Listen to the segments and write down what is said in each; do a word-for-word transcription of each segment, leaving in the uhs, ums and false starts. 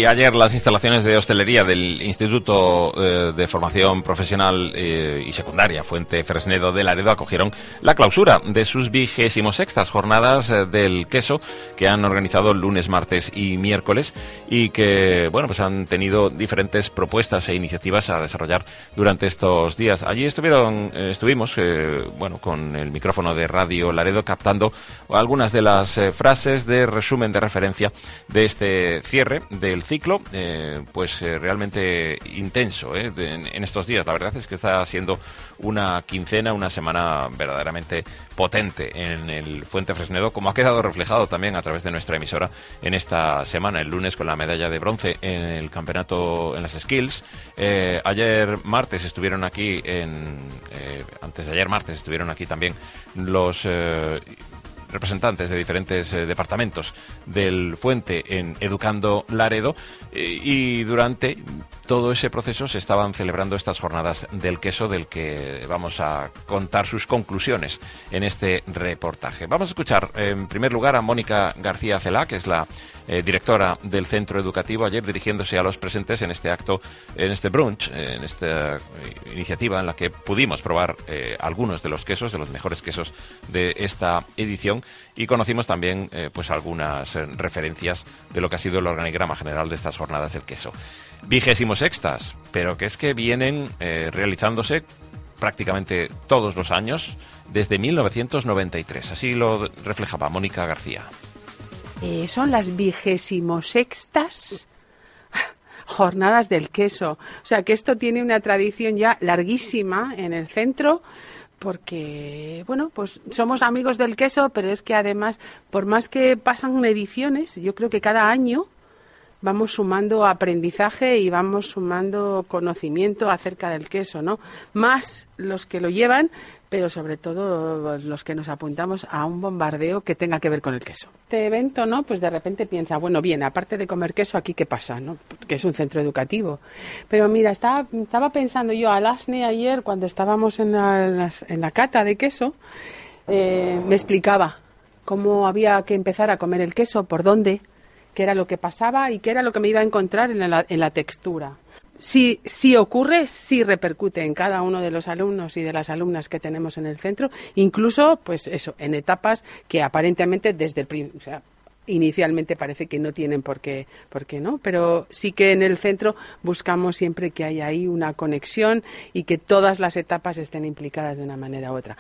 Y ayer las instalaciones de hostelería del Instituto eh, de Formación Profesional eh, y Secundaria Fuente Fresnedo de Laredo acogieron la clausura de sus vigésimo sextas jornadas eh, del queso que han organizado lunes, martes y miércoles y que, bueno, pues han tenido diferentes propuestas e iniciativas a desarrollar durante estos días. Allí estuvieron, eh, estuvimos, eh, bueno, con el micrófono de Radio Laredo captando algunas de las eh, frases de resumen de referencia de este cierre del ciclo, eh, pues eh, realmente intenso eh, de, en, en estos días. La verdad es que está siendo una quincena, una semana verdaderamente potente en el Fuente Fresnedo, como ha quedado reflejado también a través de nuestra emisora en esta semana, el lunes con la medalla de bronce en el campeonato en las Skills. Eh, ayer martes estuvieron aquí, en, eh, antes de ayer martes estuvieron aquí también los Eh, representantes de diferentes eh, departamentos del Fuente en Educando Laredo eh, y durante todo ese proceso se estaban celebrando estas jornadas del queso del que vamos a contar sus conclusiones en este reportaje. Vamos a escuchar en primer lugar a Mónica García Celá, que es la eh, directora del centro educativo, ayer dirigiéndose a los presentes en este acto, en este brunch, en esta iniciativa en la que pudimos probar eh, algunos de los quesos, de los mejores quesos de esta edición. Y conocimos también eh, pues algunas eh, referencias de lo que ha sido el organigrama general de estas jornadas del queso. Vigésimo sextas, pero que es que vienen eh, realizándose prácticamente todos los años desde mil novecientos noventa y tres. Así lo reflejaba Mónica García. Eh, son las vigésimo sextas jornadas del queso. O sea que esto tiene una tradición ya larguísima en el centro, porque, bueno, pues somos amigos del queso, pero es que además, por más que pasan ediciones, yo creo que cada año vamos sumando aprendizaje y vamos sumando conocimiento acerca del queso, ¿no? Más los que lo llevan, pero sobre todo los que nos apuntamos a un bombardeo que tenga que ver con el queso. Este evento, ¿no? Pues de repente piensa, bueno, bien, aparte de comer queso, ¿aquí qué pasa, no? Que es un centro educativo. Pero mira, estaba, estaba pensando yo al ASNE ayer, cuando estábamos en la, en la cata de queso, eh, me explicaba cómo había que empezar a comer el queso, por dónde, qué era lo que pasaba y qué era lo que me iba a encontrar en la, en la textura. Si, si ocurre, sí repercute en cada uno de los alumnos y de las alumnas que tenemos en el centro, incluso, pues eso, en etapas que aparentemente desde el o sea, inicialmente parece que no tienen por qué, por qué, ¿no? Pero sí que en el centro buscamos siempre que haya ahí una conexión y que todas las etapas estén implicadas de una manera u otra.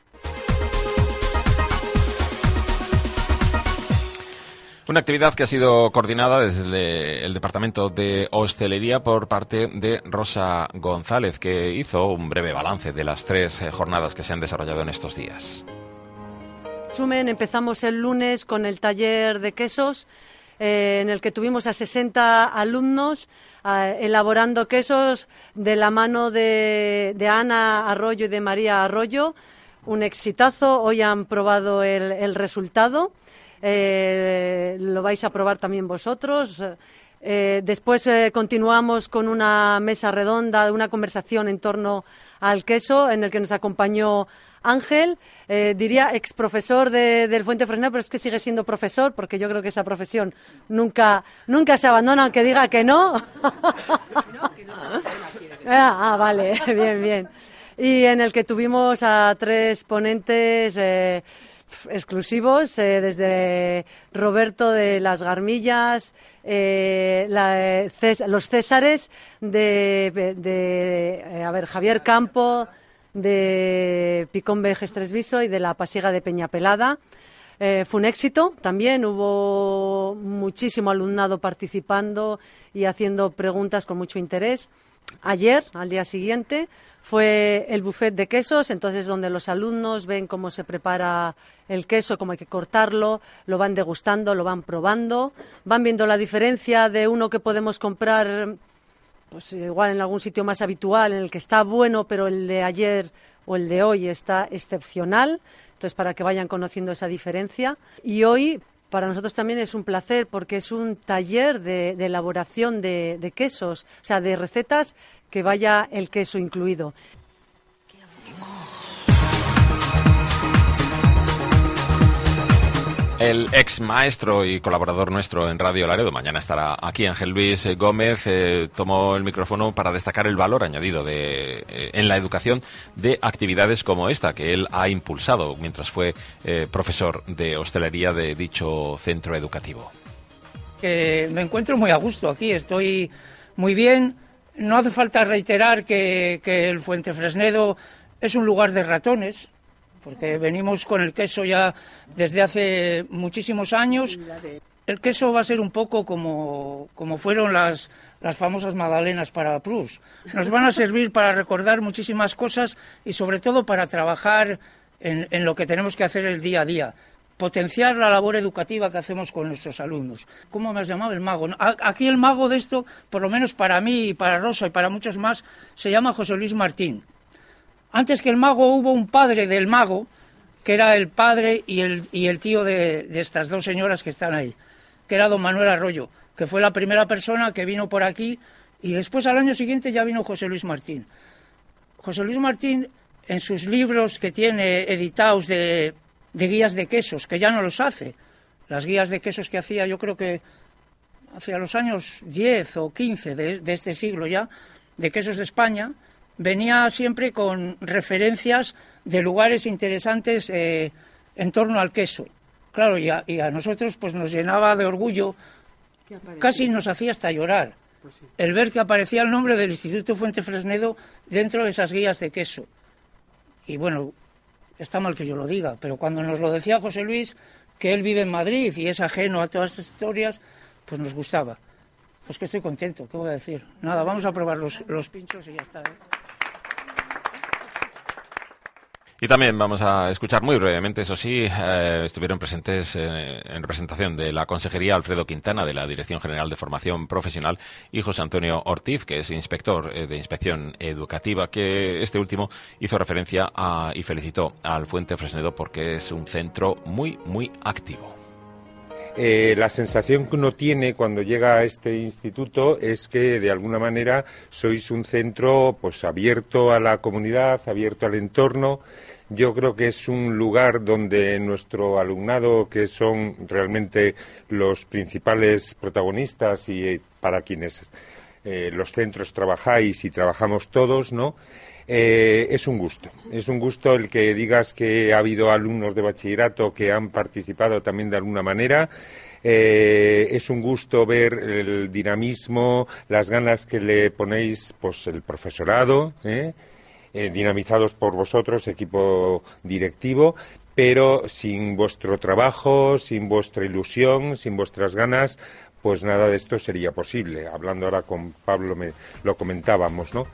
Una actividad que ha sido coordinada desde el Departamento de Hostelería por parte de Rosa González, que hizo un breve balance de las tres jornadas que se han desarrollado en estos días. Resumen, empezamos el lunes con el taller de quesos, eh, en el que tuvimos a sesenta alumnos eh, elaborando quesos de la mano de, de Ana Arroyo y de María Arroyo. Un exitazo, hoy han probado el, el resultado. Eh, lo vais a probar también vosotros. Eh, después eh, continuamos con una mesa redonda, una conversación en torno al queso, en el que nos acompañó Ángel, eh, diría ex profesor de, del Fuente Fresnedo, pero es que sigue siendo profesor, porque yo creo que esa profesión nunca, nunca se abandona, aunque diga que no. No, que no se ah, ah, vale, bien, bien. Y en el que tuvimos a tres ponentes eh, exclusivos, eh, desde Roberto de las Garmillas, eh, la, Cés, los Césares, de, de, de eh, a ver, Javier Campo, de Picón Vejes Tresviso y de la Pasiega de Peñapelada. Eh, fue un éxito también, hubo muchísimo alumnado participando y haciendo preguntas con mucho interés. Ayer, al día siguiente, fue el buffet de quesos, entonces donde los alumnos ven cómo se prepara el queso, cómo hay que cortarlo, lo van degustando, lo van probando, van viendo la diferencia de uno que podemos comprar, pues igual en algún sitio más habitual, en el que está bueno, pero el de ayer o el de hoy está excepcional, entonces para que vayan conociendo esa diferencia. Y hoy para nosotros también es un placer porque es un taller de, de elaboración de, de quesos, o sea, de recetas que vaya el queso incluido. El ex maestro y colaborador nuestro en Radio Laredo, mañana estará aquí, Ángel Luis Gómez, eh, tomó el micrófono para destacar el valor añadido de, eh, en la educación de actividades como esta que él ha impulsado mientras fue eh, profesor de hostelería de dicho centro educativo. Que me encuentro muy a gusto aquí, estoy muy bien. No hace falta reiterar que, que el Fuentefresnedo es un lugar de ratones, porque venimos con el queso ya desde hace muchísimos años. El queso va a ser un poco como, como fueron las, las famosas magdalenas para Proust. Nos van a servir para recordar muchísimas cosas y sobre todo para trabajar en, en lo que tenemos que hacer el día a día. Potenciar la labor educativa que hacemos con nuestros alumnos. ¿Cómo me has llamado? El mago. Aquí el mago de esto, por lo menos para mí y para Rosa y para muchos más, se llama José Luis Martín. Antes que el mago hubo un padre del mago, que era el padre y el, y el tío de, de estas dos señoras que están ahí, que era don Manuel Arroyo, que fue la primera persona que vino por aquí, y después al año siguiente ya vino José Luis Martín. José Luis Martín, en sus libros que tiene editados de, de guías de quesos, que ya no los hace, las guías de quesos que hacía yo creo que hacia los años diez o quince de, de este siglo ya, de quesos de España, venía siempre con referencias de lugares interesantes eh, en torno al queso. Claro, y a, y a nosotros pues nos llenaba de orgullo, casi nos hacía hasta llorar, pues sí, el ver que aparecía el nombre del Instituto Fuentefresnedo dentro de esas guías de queso. Y bueno, está mal que yo lo diga, pero cuando nos lo decía José Luis, que él vive en Madrid y es ajeno a todas estas historias, pues nos gustaba. Pues que estoy contento, ¿qué voy a decir? Nada, vamos a probar los, los pinchos y ya está, ¿eh? Y también vamos a escuchar muy brevemente, eso sí, eh, estuvieron presentes eh, en representación de la Consejería Alfredo Quintana, de la Dirección General de Formación Profesional, y José Antonio Ortiz, que es inspector eh, de Inspección Educativa, que este último hizo referencia a, y felicitó al Fuentefresnedo porque es un centro muy, muy activo. Eh, la sensación que uno tiene cuando llega a este instituto es que de alguna manera sois un centro pues abierto a la comunidad, abierto al entorno. Yo creo que es un lugar donde nuestro alumnado, que son realmente los principales protagonistas y eh, para quienes eh, los centros trabajáis y trabajamos todos, ¿no? Eh, es un gusto, es un gusto el que digas que ha habido alumnos de bachillerato que han participado también de alguna manera. Eh, es un gusto ver el dinamismo, las ganas que le ponéis, pues el profesorado, ¿eh? Eh, dinamizados por vosotros, equipo directivo, pero sin vuestro trabajo, sin vuestra ilusión, sin vuestras ganas, pues nada de esto sería posible. Hablando ahora con Pablo me lo comentábamos, ¿no?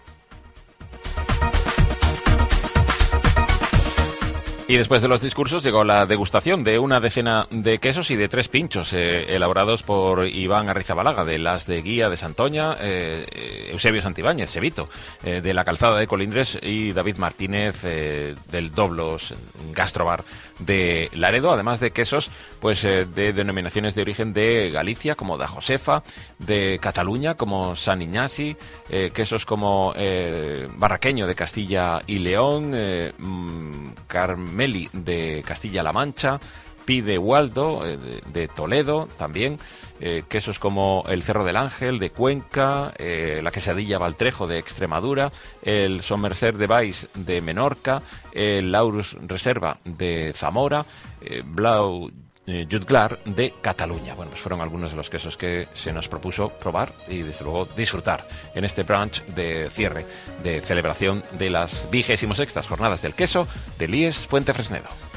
Y después de los discursos llegó la degustación de una decena de quesos y de tres pinchos eh, elaborados por Iván Arrizabalaga, de Las de Guía de Santoña, eh, Eusebio Santibáñez, Sevito, eh, de La Calzada de Colindres, y David Martínez eh, del Doblos Gastrobar de Laredo, además de quesos pues eh, de denominaciones de origen de Galicia, como Da Josefa, de Cataluña, como San Iñasi, eh, quesos como eh, Barraqueño de Castilla y León, eh, mm, Carmeli de Castilla-La Mancha, Pi de Waldo eh, de, de Toledo también, eh, quesos como el Cerro del Ángel de Cuenca, eh, la quesadilla Valtrejo de Extremadura, el Somerset de Valls de Menorca, el Laurus Reserva de Zamora, eh, Blau eh, Jutglar de Cataluña. Bueno, pues fueron algunos de los quesos que se nos propuso probar y desde luego disfrutar en este brunch de cierre de celebración de las vigésimo sextas jornadas del queso de Lies Fuentefresnedo.